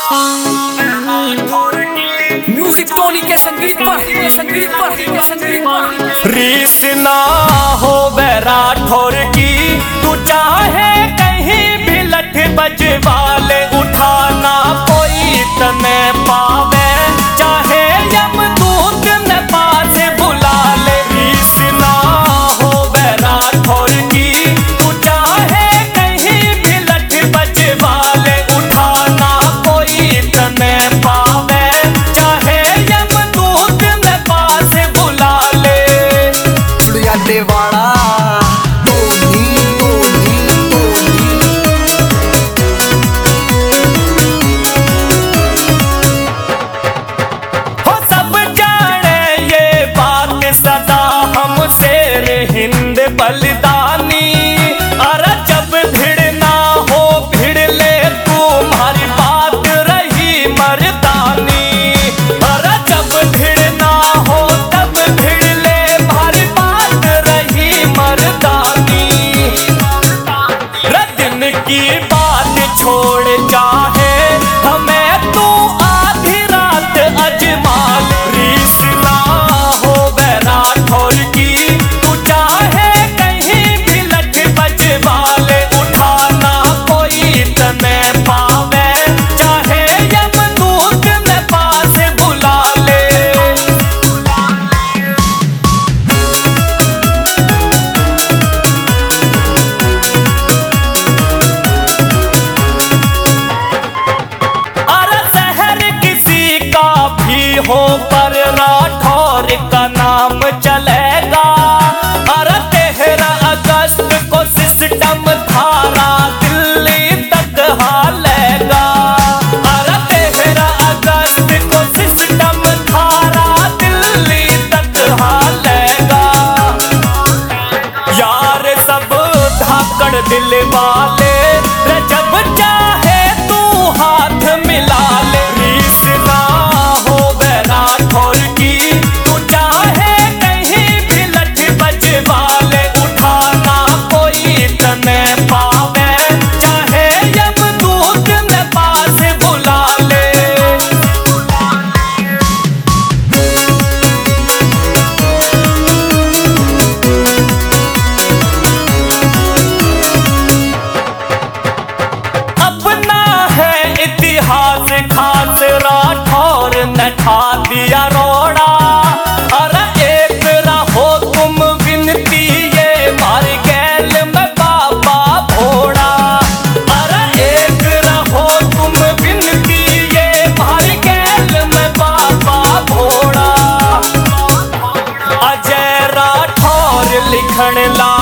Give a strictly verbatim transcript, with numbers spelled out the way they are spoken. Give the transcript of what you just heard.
Music टोनी के संगीत पर संगीत पर संगीत पर रीस ना हो राठौर की, तू चाहे कहीं भी लठ बजवाले, उठाना कोई तने पावे, चाहे यमदूत न पास बुला ले। रीस ना हो राठौर की, तू चाहे कहीं भी लठ बजवाले, उठाना कोई तने पावे, चाहे यमदूत न पास बुला ले। चुड़िया देवाड़ा हिंद बलिदानी, अरे जब भिड़ ना हो भिड़ ले, तुम्हारी बात रही मर्दानी। अरे जब भिड़ ना हो तब भिड़ ले, भारी बात रही मर्दानी। दिन की बात छोड़ चाहे हमें तू आधी रात अजमाल। रीस ना हो राठौर की, उठाना कोई तने पावे, चाहे यमदूत न पास बुला ले। अरे शहर किसी का भी हो पर राठौर का नाम चलेगा। अरे तेरह अगस्त को सिस्टम धारा दिल्ली तक हालेगा। अरे तेरह अगस्त को सिस्टम धारा दिल्ली तक हालेगा। यार सब धाकड़ दिल वाले, जब चाहे तू हाथ मिला ले। रीस ना हो राठौर की, तू चाहे कहीं भी लठ बजवाले, उठाना कोई तने पावे, चाहे यमदूत न पास बुला ले। अपना है इतिहास खास, राठौर ने ठा दिया रोड़ा। अरे एक रहो तुम विनती, ये मार गैल में बाबा भोड़ा। अरे एक रहो तुम विनती, ये मार गैल में बाबा भोड़ा। अजय राठौर लिखण ला